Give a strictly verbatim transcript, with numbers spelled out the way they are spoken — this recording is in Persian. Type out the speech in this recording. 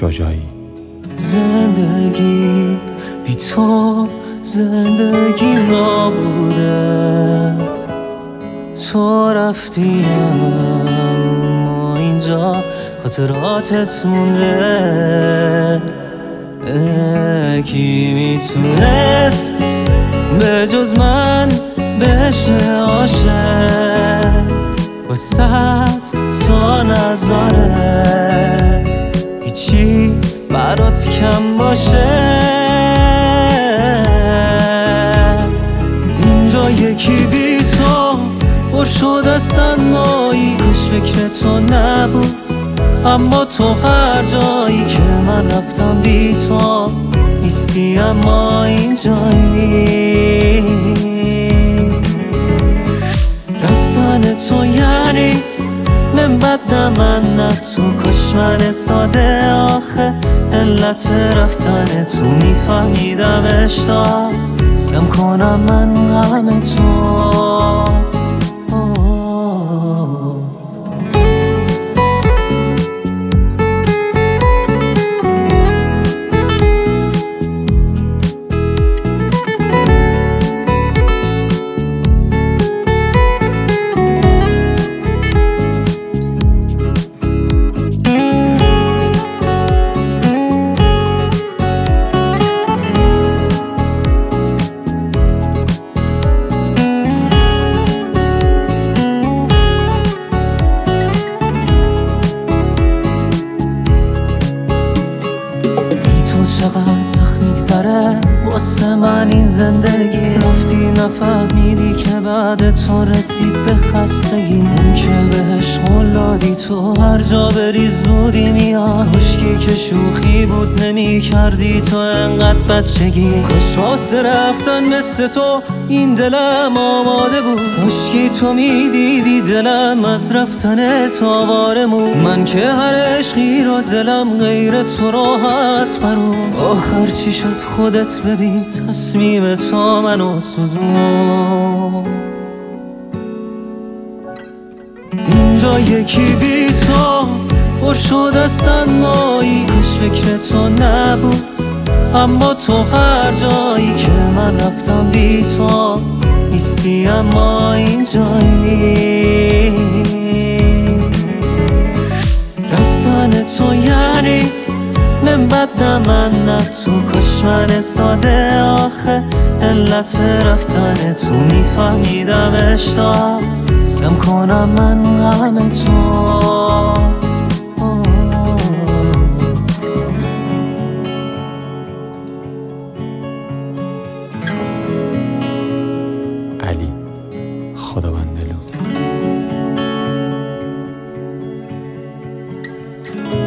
شجاعی. زندگی بی تو زندگی نابوده، تو رفتی اما اینجا خاطراتت مونده. کی میتونست به جز من بشه عاشق، واسه تو نذاره هیچی برات کم باشه. اینجا یکی بی تو پر شد از تنهایی، کاش فکر تو نبود اما تو هر جایی که من رفتم بی تو نیستی، اما اینجایی. رفتن تو یعنی نمبد من نه تو، کاش من ساده آخه علت رفتن تو میفهمیدم اشتاق کم کنم من غم تو. چقدر سخت میگذره واسه من این زندگی، رفتی نفهمیدی که بعد تو رسید به خستگی. اون که بهش قول دادی تو هر جا بری زودی میاد، خشکی که شوخی بود نمی کردی تو انقدر بچگی. کاش واسه رفتن مثل تو این دلم آماده بود، خشکی تو میدیدی دلم از رفتن تو آواره مون. من که هر عشقی رو دلم غیر تو راحت برون، آخر چی شد خودت ببین تصمیم تو منو سوزون. اینجا یکی بی تو پر شد از تنهایی، کاش فکر تو نبود اما تو هر جایی که من رفتم بی تو نیستی، اما اینجایی. رفتن تو یعنی نمبد من نه تو، کاش من ساده آخه علت رفتن تو میفهمیدم اشتاق کم کنم من غم تو. علی خداوندلو.